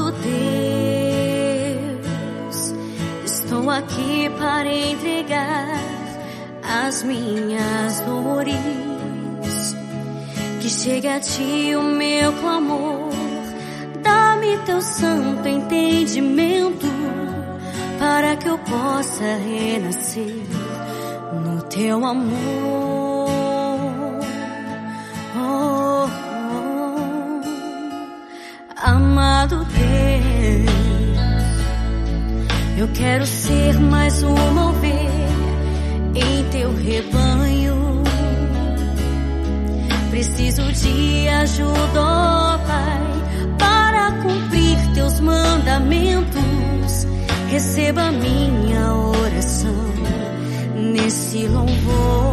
Amado Deus, estou aqui para entregar as minhas dores. Que chegue a ti o meu clamor, dá-me teu santo entendimento, para que eu possa renascer no teu amor. Oh, oh. Amado Deus, eu quero ser mais uma ovelha em teu rebanho. Preciso de ajuda, ó Pai, para cumprir teus mandamentos. Receba minha oração nesse louvor.